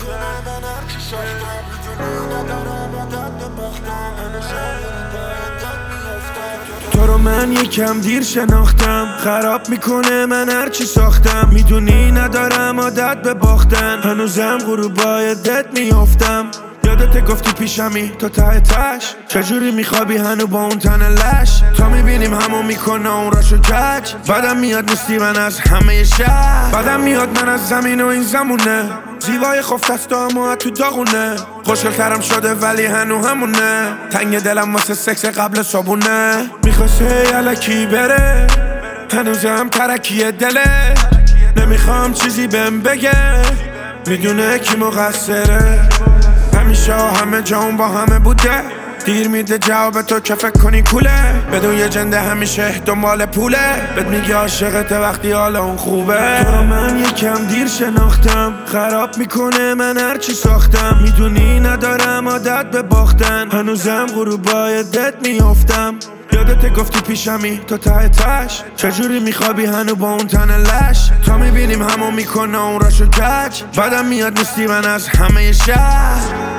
تو رو من یکم دیر شناختم، خراب میکنه من هرچی ساختم. میدونی ندارم عادت به باختن، هنوزم غروبای دت میافتم. یادت گفتی پیشمی تا ته تش، چجوری میخوابی هنو با اون تن لش؟ تا میبینیم همو میکنه اون راشو کج. بعدم میاد نیستی من از همه شهر، بعدم میاد من از زمین و این زمونه. زیبای خفت اما تو داغونه، خوشگل‌ترم شده ولی هنو همونه. تنگ دلم واسه سکس قبل صبونه، میخواسته الکی بره هنوزم ترکیه دله. نمیخوام چیزی بهم بگه، میدونه کی مقصره. همیشه همه جام با همه بوده، دیر میده جواب تو که فکر کنی کوله. بدون یه جنده همیشه دنبال پوله، بهت میگه عاشقت وقتی حال اون خوبه. تو رو من یکم دیر شناختم، خراب میکنه من هرچی ساختم. میدونی ندارم عادت به باختن، هنوزم غروبای دت میافتم. یادت گفتی پیشمی تا ته تش، چجوری میخوابی هنو با اون تن لش؟ تا میبینیم همو میکنه اون راشو کج. بعدم میاد نیستی من از همه شهر.